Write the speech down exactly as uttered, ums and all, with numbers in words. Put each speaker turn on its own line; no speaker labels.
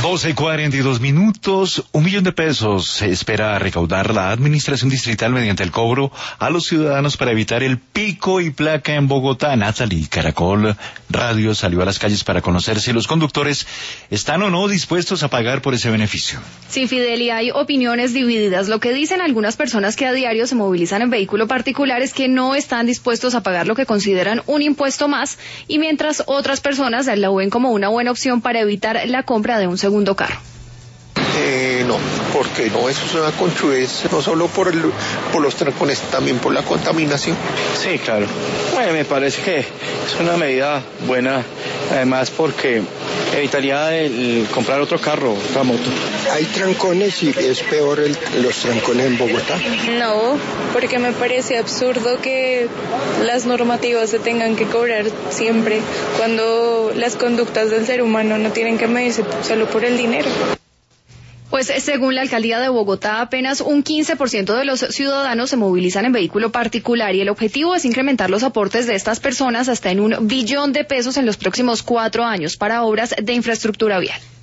doce cuarenta y dos minutos, un millón de pesos se espera recaudar la administración distrital mediante el cobro a los ciudadanos para evitar el pico y placa en Bogotá. Natalie Caracol Radio salió a las calles para conocer si los conductores están o no dispuestos a pagar por ese beneficio.
Sí, Fidel, y hay opiniones divididas. Lo que dicen algunas personas que a diario se movilizan en vehículo particular es que no están dispuestos a pagar lo que consideran un impuesto más, y mientras otras personas la ven como una buena opción para evitar la compra de un segundo carro.
Eh, no, porque no, eso es una conchuez, no solo por, el, por los trancones, también por la contaminación.
Sí, claro. Bueno, me parece que es una medida buena, además porque evitaría el comprar otro carro, otra moto.
Hay trancones y es peor el, los trancones en Bogotá.
No, porque me parece absurdo que las normativas se tengan que cobrar siempre, cuando las conductas del ser humano no tienen que medirse solo por el dinero.
Pues según la alcaldía de Bogotá, apenas un quince por ciento de los ciudadanos se movilizan en vehículo particular, y el objetivo es incrementar los aportes de estas personas hasta en un billón de pesos en los próximos cuatro años para obras de infraestructura vial.